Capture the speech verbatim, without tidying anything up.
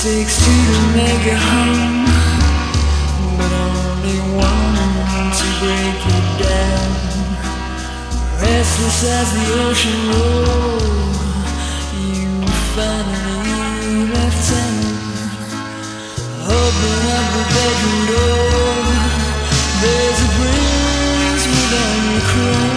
takes two to make a home, but only one to break it down. Restless as the ocean rolled, you finally left town. Open up the bedroom door, there's a breeze without your crown.